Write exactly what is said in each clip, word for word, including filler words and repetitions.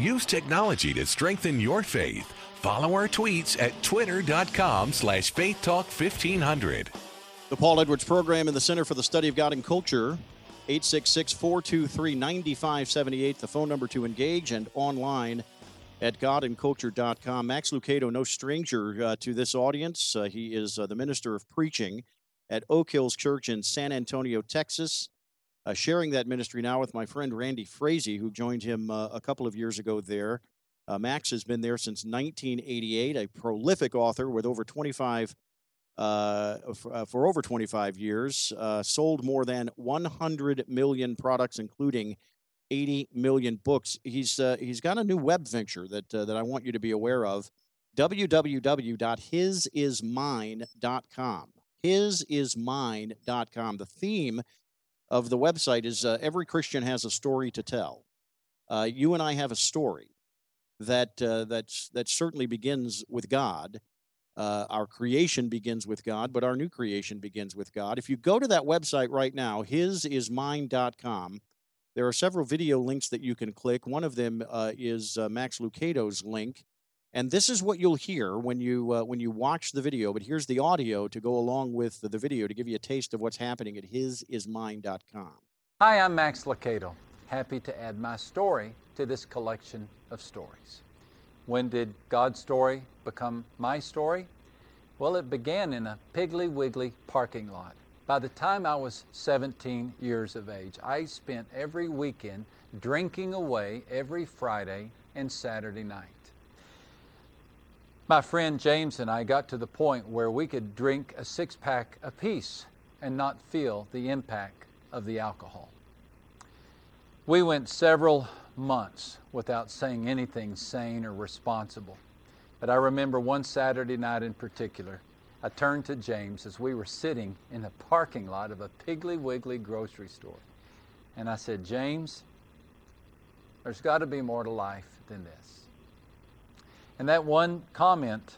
Use technology to strengthen your faith. Follow our tweets at twitter.com slash faith talk 1500. The Paul Edwards Program in the Center for the Study of God and Culture, eight six six, four two three, nine five seven eight, the phone number to engage, and online at god and culture dot com. Max Lucado, no stranger uh, to this audience. Uh, he is uh, the minister of preaching at Oak Hills Church in San Antonio, Texas, uh, sharing that ministry now with my friend Randy Frazee, who joined him uh, a couple of years ago there. Uh, Max has been there since nineteen eighty-eight, a prolific author with over twenty-five Uh, for, uh, for over twenty-five years, uh, sold more than one hundred million products, including eighty million books. He's uh, he's got a new web venture that uh, that I want you to be aware of. w w w dot his is mine dot com. his is mine dot com. The theme of the website is uh, every Christian has a story to tell. Uh, you and I have a story that uh, that's that certainly begins with God. Uh, our creation begins with God, but our new creation begins with God. If you go to that website right now, his is mine dot com, there are several video links that you can click. One of them uh, is uh, Max Lucado's link, and this is what you'll hear when you uh, when you watch the video. But here's the audio to go along with the video to give you a taste of what's happening at his is mine dot com. Hi, I'm Max Lucado. Happy to add my story to this collection of stories. When did God's story become my story? Well, it began in a Piggly Wiggly parking lot. By the time I was seventeen years of age, I spent every weekend drinking away every Friday and Saturday night. My friend James and I got to the point where we could drink a six-pack apiece and not feel the impact of the alcohol. We went several months without saying anything sane or responsible. But I remember one Saturday night in particular, I turned to James as we were sitting in the parking lot of a Piggly Wiggly grocery store. And I said, James, there's got to be more to life than this. And that one comment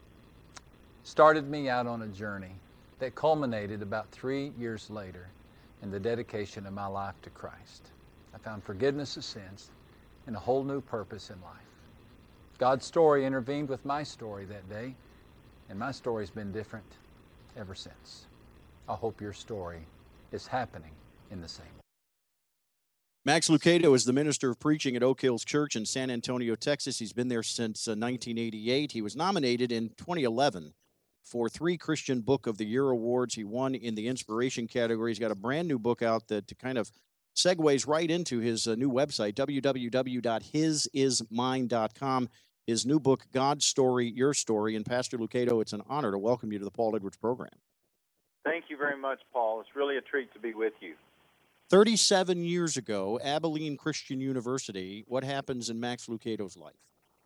started me out on a journey that culminated about three years later in the dedication of my life to Christ. I found forgiveness of sins and a whole new purpose in life. God's story intervened with my story that day, and my story's been different ever since. I hope your story is happening in the same way. Max Lucado is the minister of preaching at Oak Hills Church in San Antonio, Texas. He's been there since uh, nineteen eighty-eight. He was nominated in twenty eleven for three Christian Book of the Year awards. He won in the inspiration category. He's got a brand new book out that kind of segues right into his uh, new website, w w w dot his is mine dot com. His new book, God's Story, Your Story. And Pastor Lucado, it's an honor to welcome you to the Paul Edwards Program. Thank you very much, Paul. It's really a treat to be with you. thirty-seven years ago, Abilene Christian University. What happens in Max Lucado's life?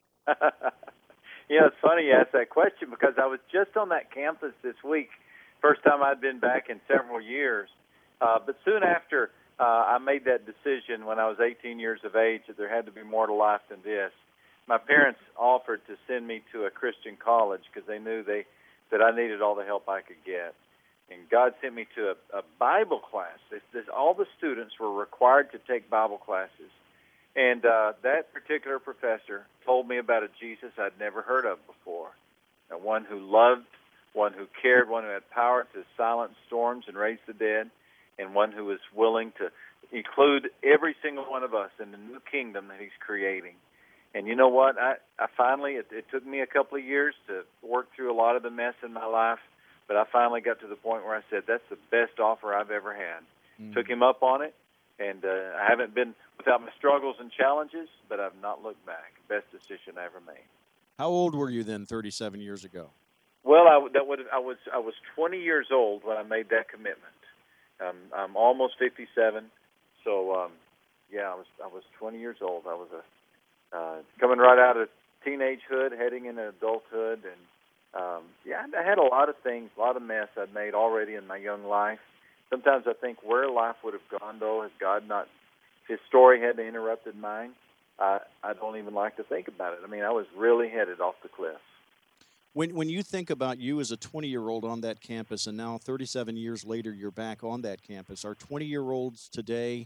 You know, it's funny you ask that question because I was just on that campus this week. First time I'd been back in several years. Uh, but soon after uh, I made that decision when I was eighteen years of age that there had to be more to life than this, my parents offered to send me to a Christian college because they knew they that I needed all the help I could get. And God sent me to a, a Bible class. This, this, all the students were required to take Bible classes. And uh, that particular professor told me about a Jesus I'd never heard of before, a one who loved, one who cared, one who had power to silence storms and raise the dead, and one who was willing to include every single one of us in the new kingdom that he's creating. And you know what? I, I finally, it, it took me a couple of years to work through a lot of the mess in my life, but I finally got to the point where I said, that's the best offer I've ever had. Mm. Took him up on it, and uh, I haven't been without my struggles and challenges, but I've not looked back. Best decision I ever made. How old were you then, thirty-seven years ago? Well, I, that would, I was I was twenty years old when I made that commitment. Um, I'm almost fifty-seven, so um, yeah, I was I was twenty years old. I was a uh, coming right out of teenagehood, heading into adulthood, and um, yeah, I had a lot of things, a lot of mess I'd made already in my young life. Sometimes I think where life would have gone, though, has God not, his story hadn't interrupted mine. Uh, I don't even like to think about it. I mean, I was really headed off the cliff. When when you think about you as a twenty-year-old on that campus, and now thirty-seven years later, you're back on that campus, are twenty-year-olds today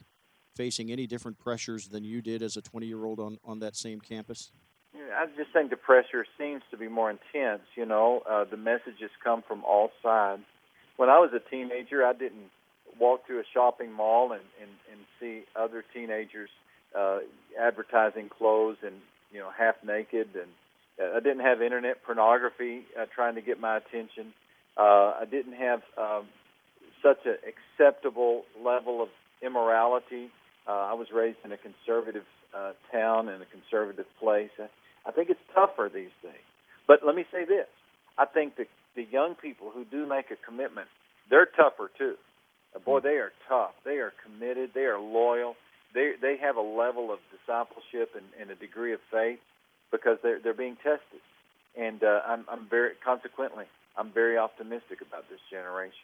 facing any different pressures than you did as a twenty-year-old on, on that same campus? I just think the pressure seems to be more intense. You know, uh, the messages come from all sides. When I was a teenager, I didn't walk through a shopping mall and, and, and see other teenagers uh, advertising clothes and, you know, half naked. And uh, I didn't have internet pornography uh, trying to get my attention. Uh, I didn't have um, such an acceptable level of immorality. Uh, I was raised in a conservative uh, town in a conservative place. I, I think it's tougher these days. But let me say this. I think that the young people who do make a commitment, they're tougher too. Uh, boy, they are tough. They are committed. They are loyal. They they have a level of discipleship and, and a degree of faith because they're they're being tested. And uh, I'm I'm very consequently I'm very optimistic about this generation.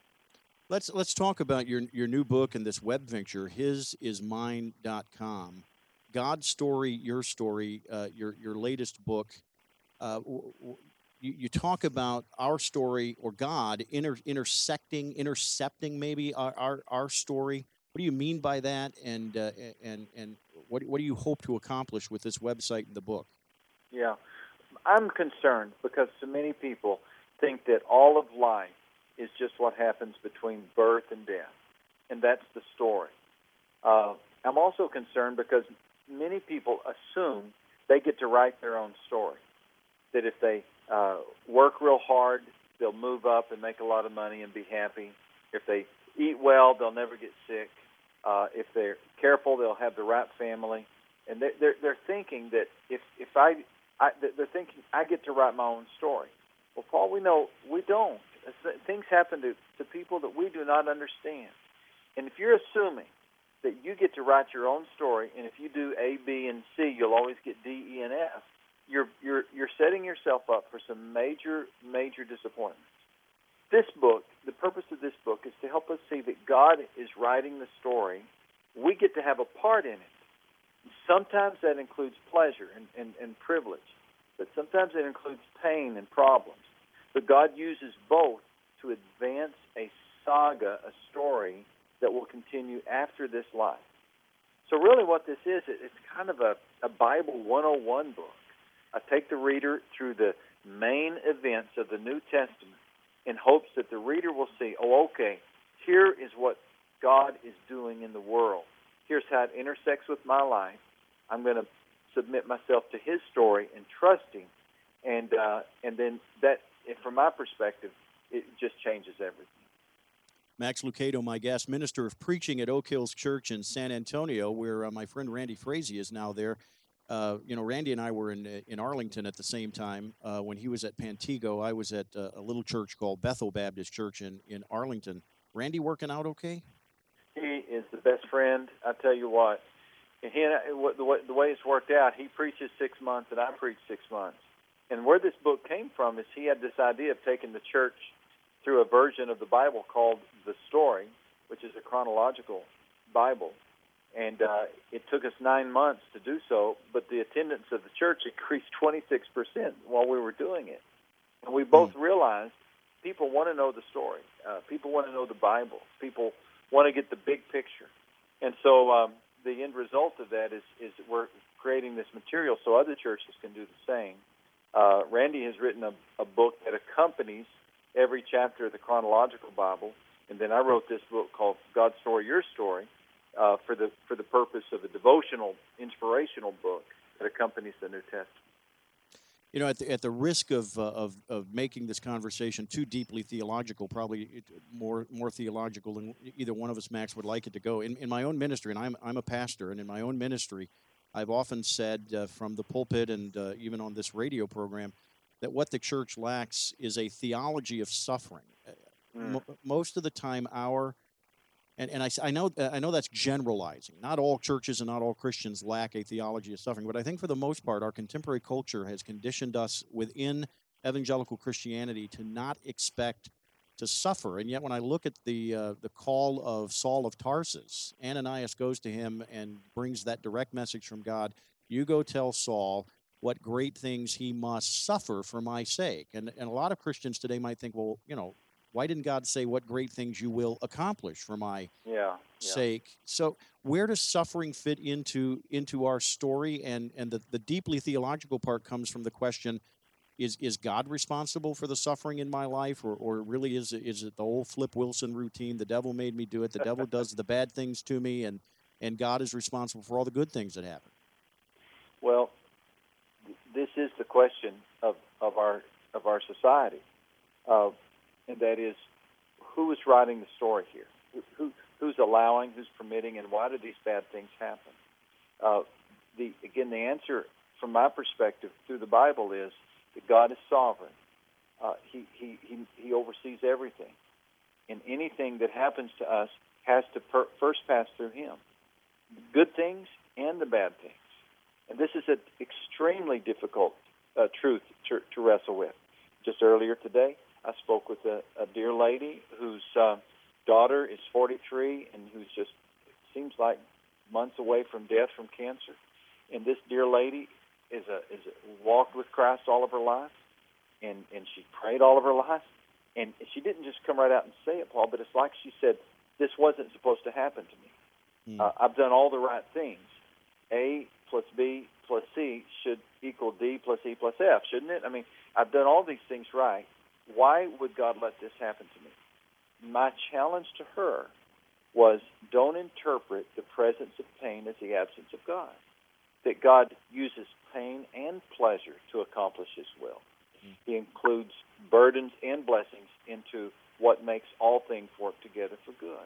Let's let's talk about your your new book and this web venture, his is mine dot com. God's Story, Your Story, uh, your your latest book. Uh, w- w- you, you talk about our story or God inter, intersecting, intercepting maybe our, our, our story. What do you mean by that? And uh, and and what what do you hope to accomplish with this website and the book? Yeah, I'm concerned because so many people think that all of life is just what happens between birth and death, and that's the story. Uh, I'm also concerned because many people assume they get to write their own story, that if they uh, work real hard, they'll move up and make a lot of money and be happy. If they eat well, they'll never get sick. Uh, if they're careful, they'll have the right family. And they're, they're, they're thinking that if, if I, I, they're thinking I get to write my own story. Well, Paul, we know we don't. Things happen to, to people that we do not understand. And if you're assuming that you get to write your own story, and if you do A, B, and C, you'll always get D, E, and F, you're you're you're setting yourself up for some major, major disappointments. This book, the purpose of this book is to help us see that God is writing the story. We get to have a part in it. Sometimes that includes pleasure and, and, and privilege, but sometimes it includes pain and problems. But God uses both to advance a saga, a story that will continue after this life. So really what this is, it's kind of a, a Bible one oh one book. I take the reader through the main events of the New Testament in hopes that the reader will see, oh, okay, here is what God is doing in the world. Here's how it intersects with my life. I'm going to submit myself to his story and trust him. And, uh, and then that, from my perspective, it just changes everything. Max Lucado, my guest, minister of preaching at Oak Hills Church in San Antonio, where uh, my friend Randy Frazee is now there. Uh, you know, Randy and I were in in Arlington at the same time. Uh, when he was at Pantego, I was at uh, a little church called Bethel Baptist Church in, in Arlington. Randy working out okay? He is the best friend. I tell you what, and he and I, the, way, the way it's worked out, he preaches six months and I preach six months. And where this book came from is he had this idea of taking the church through a version of the Bible called The Story, which is a chronological Bible. And uh, it took us nine months to do so, but the attendance of the church increased twenty-six percent while we were doing it. And we both mm. realized people want to know the story. Uh, people want to know the Bible. People want to get the big picture. And so um, the end result of that is, is we're creating this material so other churches can do the same. Uh, Randy has written a, a book that accompanies every chapter of the chronological Bible, and then I wrote this book called God's Story, Your Story, uh, for the for the purpose of a devotional, inspirational book that accompanies the New Testament. You know, at the, at the risk of, uh, of of making this conversation too deeply theological, probably more more theological than either one of us, Max, would like it to go. In, in my own ministry, and I'm I'm a pastor, and in my own ministry, I've often said uh, from the pulpit and uh, even on this radio program that what the church lacks is a theology of suffering. Mm. Mo- most of the time, our and, and I, I know I know that's generalizing. Not all churches and not all Christians lack a theology of suffering, but I think for the most part, our contemporary culture has conditioned us within evangelical Christianity to not expect to suffer. And yet when I look at the uh, the call of Saul of Tarsus, Ananias goes to him and brings that direct message from God. You go tell Saul what great things he must suffer for my sake. And and a lot of Christians today might think, well, you know, Why didn't God say what great things you will accomplish for my Yeah. yeah. sake? So where does suffering fit into into our story? And and the, the deeply theological part comes from the question, is is God responsible for the suffering in my life, or, or really is it, is it the old Flip Wilson routine? The devil made me do it. The devil does the bad things to me, and and God is responsible for all the good things that happen. Well, this is the question of, of our of our society, uh, and that is, who is writing the story here? Who, who who's allowing? Who's permitting? And why do these bad things happen? Uh, the again, the answer from my perspective through the Bible is that God is sovereign. Uh, he, he he he oversees everything, and anything that happens to us has to per- first pass through Him. The good things and the bad things. And this is an extremely difficult uh, truth to, to wrestle with. Just earlier today, I spoke with a, a dear lady whose uh, daughter is forty-three and who's just, it seems like, months away from death from cancer. And this dear lady is a is a, walked with Christ all of her life, and, and she prayed all of her life. And she didn't just come right out and say it, Paul, but it's like she said, this wasn't supposed to happen to me. Mm. Uh, I've done all the right things. A plus B plus C should equal D plus E plus F, shouldn't it? I mean, I've done all these things right. Why would God let this happen to me? My challenge to her was, don't interpret the presence of pain as the absence of God. That God uses pain and pleasure to accomplish His will. Mm. He includes burdens and blessings into what makes all things work together for good.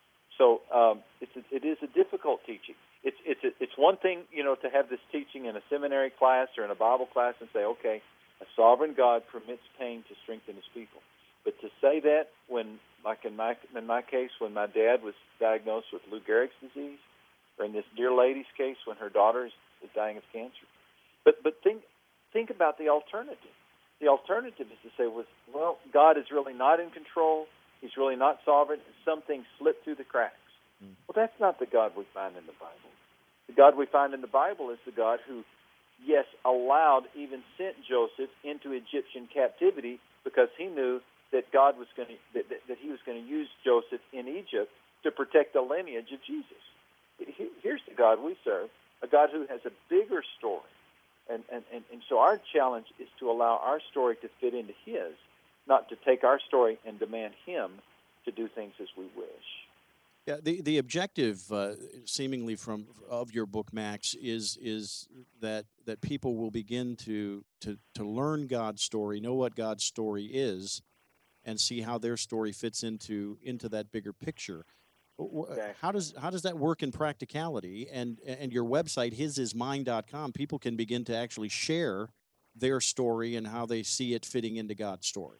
So um, it's a, it is a difficult teaching. It's it's a, it's one thing, you know, to have this teaching in a seminary class or in a Bible class and say, okay, a sovereign God permits pain to strengthen His people. But to say that when, like in my in my case, when my dad was diagnosed with Lou Gehrig's disease, or in this dear lady's case when her daughter is, is dying of cancer. But but think think about the alternative. The alternative is to say, was well, God is really not in control. He's really not sovereign. Some things slip through the cracks. Mm. Well, that's not the God we find in the Bible. The God we find in the Bible is the God who, yes, allowed, even sent Joseph into Egyptian captivity because He knew that God was going to that, that, that He was going to use Joseph in Egypt to protect the lineage of Jesus. Here's the God we serve, a God who has a bigger story. And, and, and, and so our challenge is to allow our story to fit into His, not to take our story and demand Him to do things as we wish. Yeah, the the objective, uh, seemingly from of your book, Max, is is that that people will begin to to to learn God's story, know what God's story is, and see how their story fits into into that bigger picture. Okay. How does how does that work in practicality? And and your website, his is mine dot com, people can begin to actually share their story and how they see it fitting into God's story.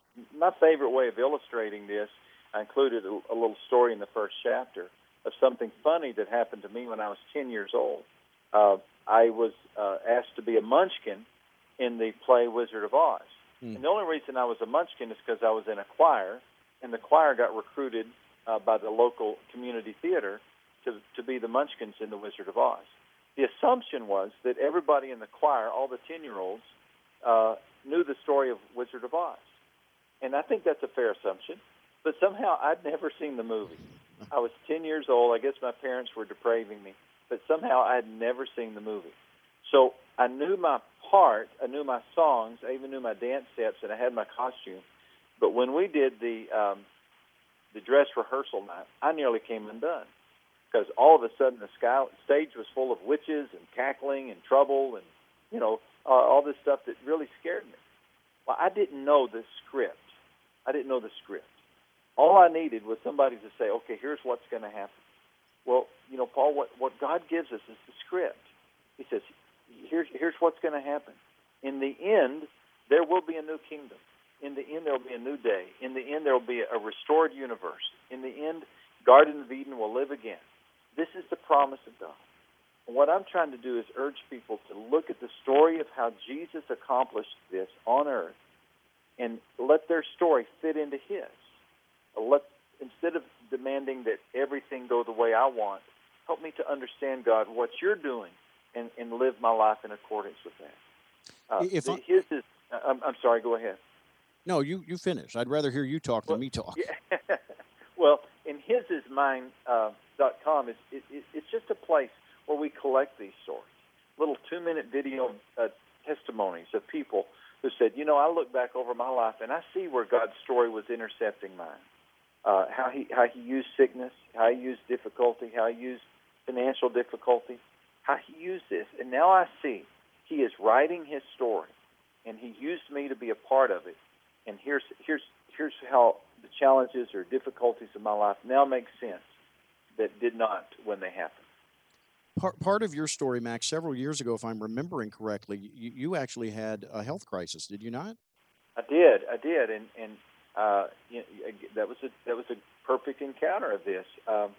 My favorite way of illustrating this, I included a, a little story in the first chapter of something funny that happened to me when I was ten years old. Uh, I was uh, asked to be a munchkin in the play Wizard of Oz. Hmm. And the only reason I was a munchkin is because I was in a choir, and the choir got recruited uh, by the local community theater to, to be the munchkins in the Wizard of Oz. The assumption was that everybody in the choir, all the ten-year-olds, uh, knew the story of Wizard of Oz. And I think that's a fair assumption. But somehow I'd never seen the movie. I was ten years old. I guess my parents were depraving me. But somehow I had never seen the movie. So I knew my part. I knew my songs. I even knew my dance steps, and I had my costume. But when we did the um, the dress rehearsal night, I nearly came undone. Because all of a sudden the sky, stage was full of witches and cackling and trouble and, you know, uh, all this stuff that really scared me. Well, I didn't know the script. I didn't know the script. All I needed was somebody to say, okay, here's what's going to happen. Well, you know, Paul, what, what God gives us is the script. He says, here's, here's what's going to happen. In the end, there will be a new kingdom. In the end, there will be a new day. In the end, there will be a restored universe. In the end, Garden of Eden will live again. This is the promise of God. And what I'm trying to do is urge people to look at the story of how Jesus accomplished this on earth and let their story fit into His. Let, instead of demanding that everything go the way I want, help me to understand, God, what you're doing and, and live my life in accordance with that. Uh, if the, I, his is, I'm, I'm sorry, go ahead. No, you you finish. I'd rather hear you talk than Well, me talk. yeah. Well, in his is mine uh, dot com is it, it, it's just a place where we collect these stories, little two minute video uh, testimonies of people who said, you know, I look back over my life and I see where God's story was intercepting mine. Uh, how he how he used sickness, how he used difficulty, how he used financial difficulty, how he used this, and now I see he is writing his story, and he used me to be a part of it. And here's here's here's how the challenges or difficulties of my life now make sense that did not when they happened. Part part of your story, Max, several years ago, if I'm remembering correctly, you, you actually had a health crisis, did you not? I did, I did, and and uh, you know, that was a that was a perfect encounter of this. Um,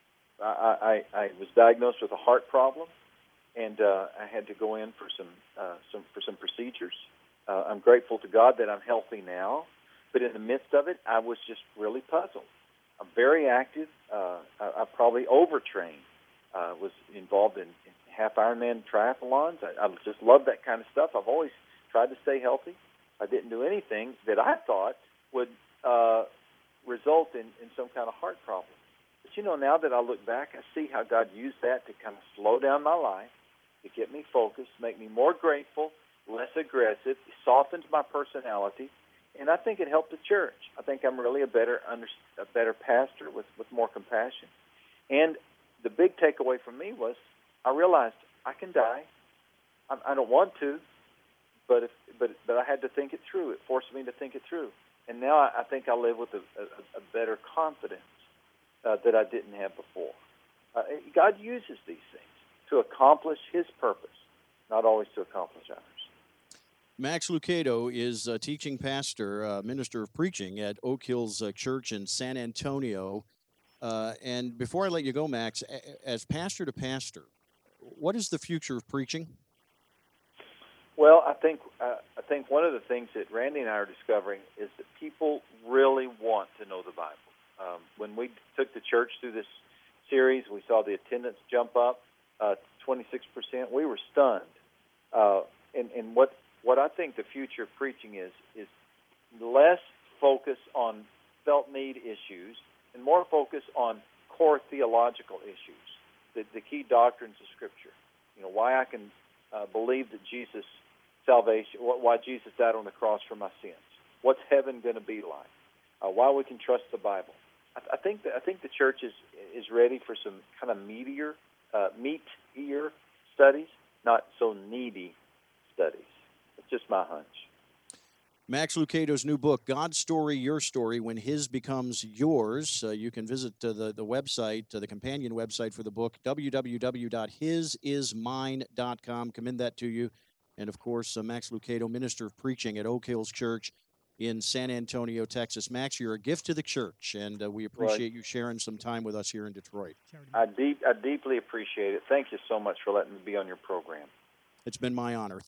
I, I I was diagnosed with a heart problem, and uh, I had to go in for some uh, some for some procedures. Uh, I'm grateful to God that I'm healthy now, but in the midst of it, I was just really puzzled. I'm very active. Uh, I, I probably overtrained. Uh, was involved in, in half Ironman triathlons. I, I just love that kind of stuff. I've always tried to stay healthy. I didn't do anything that I thought would uh, result in, in some kind of heart problem. But, you know, now that I look back, I see how God used that to kind of slow down my life, to get me focused, make me more grateful, less aggressive, softened my personality, and I think it helped the church. I think I'm really a better under, a better pastor with, with more compassion. And the big takeaway for me was I realized I can die. I, I don't want to, but if, but but I had to think it through. It forced me to think it through, and now I, I think I live with a, a, a better confidence uh, that I didn't have before. Uh, God uses these things to accomplish His purpose, not always to accomplish ours. Max Lucado is a teaching pastor, uh, minister of preaching at Oak Hills uh, Church in San Antonio. Uh, and before I let you go, Max, a- as pastor to pastor, what is the future of preaching? Well, I think uh, I think one of the things that Randy and I are discovering is that people really want to know the Bible. Um, when we took the church through this series, we saw the attendance jump up uh, twenty-six percent. We were stunned. Uh, and, and what what I think the future of preaching is is less focus on felt need issues and more focus on core theological issues, the, the key doctrines of Scripture. You know, why I can uh, believe that Jesus' salvation, why Jesus died on the cross for my sins. What's heaven going to be like? Uh, why we can trust the Bible. I, I think that I think the church is is ready for some kind of meatier, uh, meatier studies, not so needy studies. It's just my hunch. Max Lucado's new book, God's Story, Your Story, When His Becomes Yours. Uh, you can visit uh, the, the website, uh, the companion website for the book, w w w dot his is mine dot com. Commend that to you. And, of course, uh, Max Lucado, minister of preaching at Oak Hills Church in San Antonio, Texas. Max, you're a gift to the church, and uh, we appreciate Right. you sharing some time with us here in Detroit. I, deep, I deeply appreciate it. Thank you so much for letting me be on your program. It's been my honor.